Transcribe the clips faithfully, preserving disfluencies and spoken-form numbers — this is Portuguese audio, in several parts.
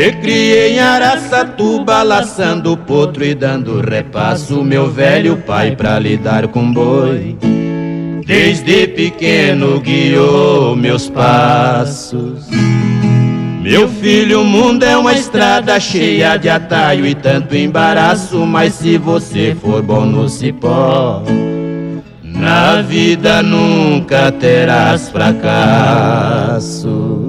Me criei em Araçatuba, laçando o potro e dando repasso, meu velho pai pra lidar com boi. Desde pequeno guiou meus passos. Meu filho, o mundo é uma estrada cheia de atalho e tanto embaraço, mas se você for bom no cipó, na vida nunca terás fracasso.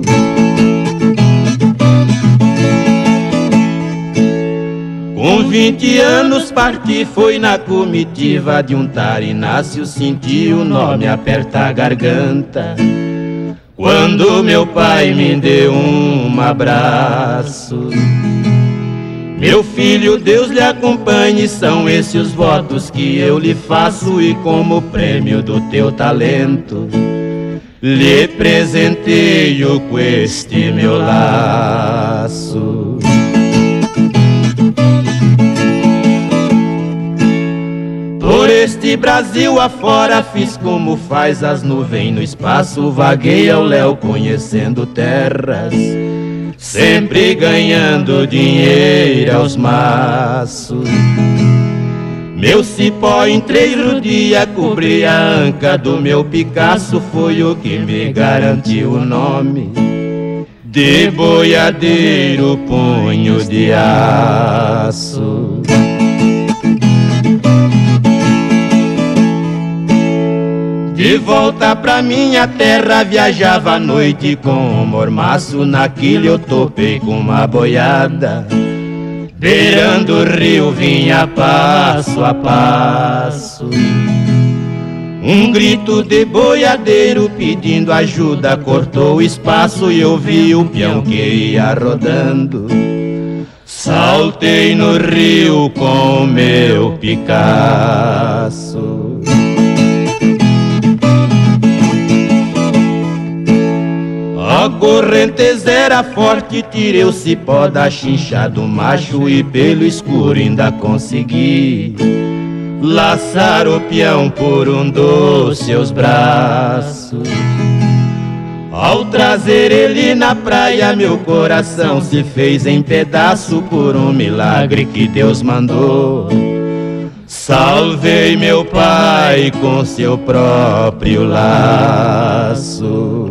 Com vinte anos parti, foi na comitiva de um tarinácio, senti o nome apertar a garganta, quando meu pai me deu um abraço. Meu filho, Deus lhe acompanhe, são esses os votos que eu lhe faço, e como prêmio do teu talento, lhe presenteio com este meu laço. Por este Brasil afora fiz como faz as nuvens no espaço, vaguei ao léu conhecendo terras, sempre ganhando dinheiro aos maços. Meu cipó em três dia cobri a anca do meu Picasso, foi o que me garantiu o nome de boiadeiro punho de aço. De volta pra minha terra viajava à noite com um mormaço, naquilo eu topei com uma boiada, beirando o rio vinha passo a passo. Um grito de boiadeiro pedindo ajuda cortou o espaço, e eu vi o peão que ia rodando, saltei no rio com o meu Picasso. A correnteza era forte, tirei o cipó da chincha do macho, e pelo escuro ainda consegui laçar o peão por um dos seus braços. Ao trazer ele na praia, meu coração se fez em pedaço, por um milagre que Deus mandou. Salvei meu pai com seu próprio laço.